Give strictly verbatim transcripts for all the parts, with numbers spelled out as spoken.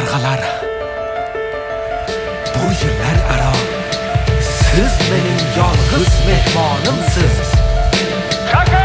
qarg'alar, bu yillar aro siz mening yolg'iz mehmonimsiz. Qar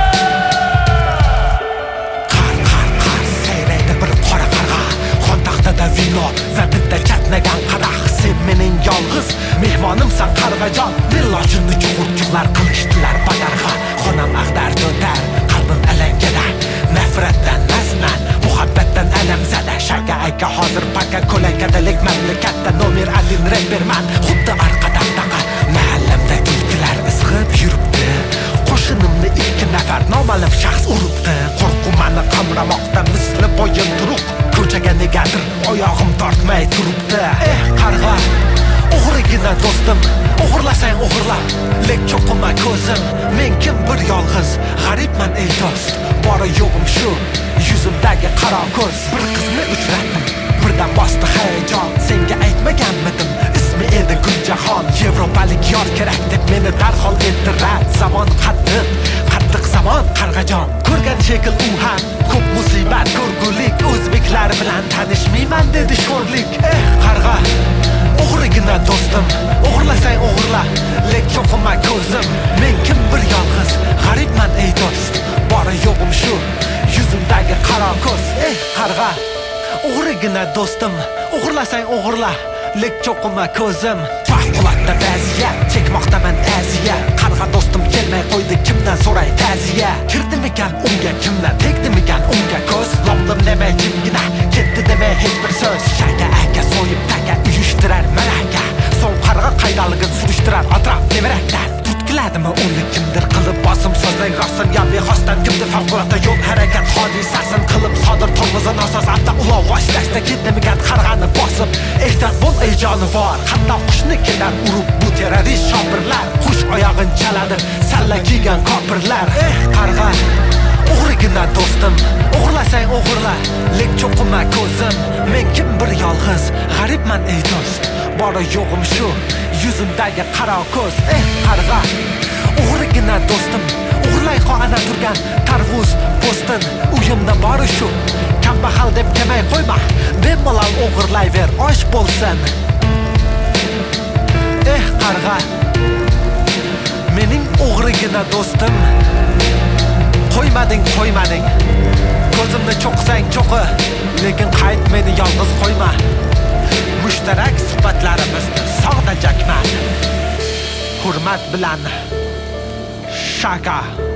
qar qar seyraydi bir qora qarg'a, qo'ntaqda vino va bitta chatnagan qarax. Sen mening yolg'iz mehmonimsan qarg'ajon. Dilojimni chuqur-chuqlar qilishdilar badarg'a. Xonam ag'dar to'ntar, qalbim alangada. Nafratdan nasman, muhabbatdan alamzada. Shaka aka hozir paka ko'lankadalik mamlakatda nomer один reperman. Xuddi arqadaqdaqa mahallamda tulkilar isg'ib yuribdi. Qo'shinimni ikki nafar noma'lum shaxs uribdi. Qo'rquv meni qamramoqda misli bo'yin turuq. Ko'chaga negadir oyog'im tortmay turibdi. Eh qarg'a, o'g'rigina do'stim, o'g'irlasang o'g'irla, lek cho'qima ko'zim. Men kim bir yolg'iz, g'aribman ey do'st. Bori yo'g'im shu, yuzimdagi qaro ko'z. Bir qizni uchratdim, birdan bosdi hayajon. Senga aytmaganmidim, ismi edi Guljahon. Yevropalik yor kerak deb meni darhol etdi rad. Zamon qattiq, qattiq zamon qarg'ajon. Ko'rgan shekil u ham ko'p musibat ko'rgulik. O'zbeklar bilan tanishmayman dedi sho'rlik. Eh qarg'a, o'g'rigina do'stim, o'g'irlasang o'g'irla, lek cho'qima ko'zim. Men kim bir yolg'iz, g'aribman ey do'st. Bori yo'g'im shu, yuzimdagi qaro ko'z. Eh qarg'a, o'g'rigina do'stim, o'g'irlasang o'g'irla, lek cho'qima ko'zim. Favqulodda vaziyat, chekmoqdaman aziyat. Qarg'a do'stim kelmay qo'ydi, kimdan so'ray ta'ziya? Kirdimikan unga, kimdan tegdimikan unga ko'z? Lomdim demay jimgina, ketdi demay hech bir so'z. Shaka aka so'yib taka uyushtirar malaka. So'ng qarg'a qaydaligin surishtirar atrof tevarakdan. Tutkiladimi uni kimdir qilib bosim so'zlang rostdan ya bexosdan kimdir favqulodda yo'l harakat hodisasin qilib sodir to'g'izan asos avto ulov vositasida ketdimikan qarg'ani bosib. Ehtiyot bo'l ey jonivor, hatto qushnikidan urib bu terrorist shopirlar. Qush oyog'in chaladi salla kiygan kopirlar. Eh qarg'a, o'g'rigina do'stim, o'g'irlasang o'g'irla, lek cho'qima ko'zim. Men kim bir yolg'iz, g'aribman ey do'st. Bori yo'g'im shu, yuzimdagi qaro ko'z. Eh qarg'a, o'g'rigina do'stim, o'g'irlay qo'ana turgan tarvuz postin. Uyimda bori shu, kambag'al deb demay qo'yma, bemalol o'g'irlayver osh bo'lsin. Eh qarg'a, mening o'g'rigina do'stim, qo'ymading qo'ymading, ko'zimni cho'qsang cho'qi, lekin qayt meni yolg'iz qo'yma. Mushtarak suhbatlarimizni sog'da jakman. Hurmat bilan Shaka.